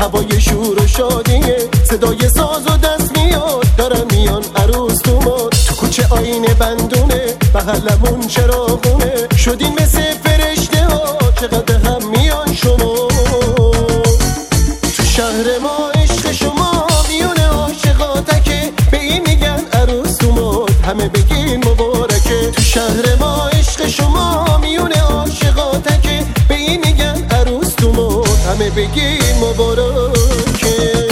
هوای شور و شادیه، صدای ساز و دست میاد، دارن میان عروس دوماد. تو کوچه آینه بندونه، بغلمون چراغونه، شدین مثل فرشته ها، چقدر هم میان شما. تو شهر ما عشق شما میونه عاشقاتکه، به این میگن عروس دوماد، همه بگین مبارکه. تو شهر ما عشق شما میونه عاشقاتکه، به این میگن عروس دوماد، همه بگین مبارکه.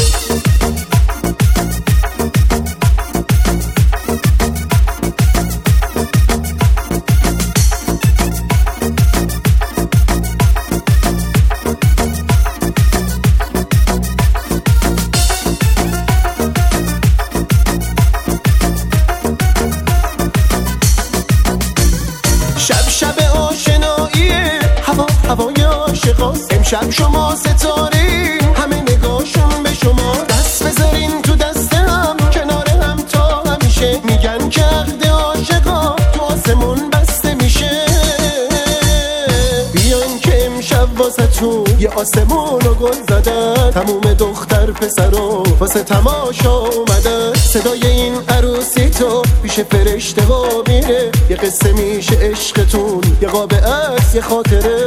شب آشناییه، هوای عاشقاست. امشب شما ستارین، همه نگاهشون به شما. دست بذارین تو دست هم، کنار هم تا همیشه. میگن که عقد عاشقا تو آسمون بسته میشه. بیان که امشب واسه تو یه آسمون و گل زدن، تموم دختر پسرا واسه تماشا اومدن. صدای این عروسی تو پیش فرشته ها میره، یه قصه میشه عشقتون، یه قاب عکس، یه خاطره.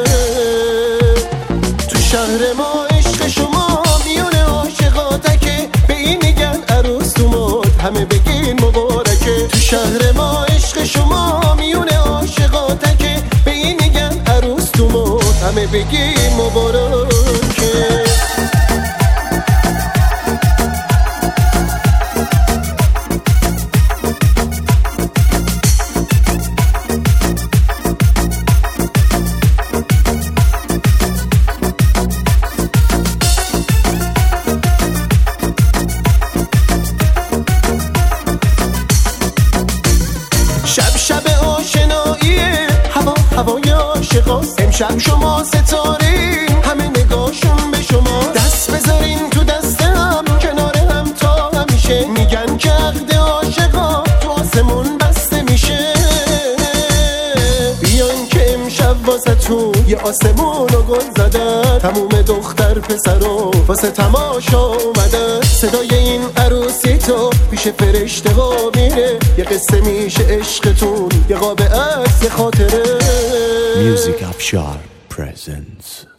تو شهر ما عشق شما میونه عاشقاتکه، به این میگن عروس دوماد، همه بگین مبارکه. تو شهر ما عشق شما میونه عاشقاتکه، به این میگن عروس دوماد، همه بگین مبارکه. شب آشناییه، هوای عاشقاست. امشب شما ستارین، همه نگاهشون به شما. دست بذارین تو دست هم، کنار هم تا همیشه. میگن که عقد عاشقا تو آسمون بسته میشه. بیان که امشب واسه تو یه آسمون و گل زدن، تموم دختر پسرا واسه تماشا اومدن. صدای این عروسی تو پیش فرشته ها میره، یه قصه میشه عشقتون، یه قاب عکس، یه خاطره. Music Afshar presents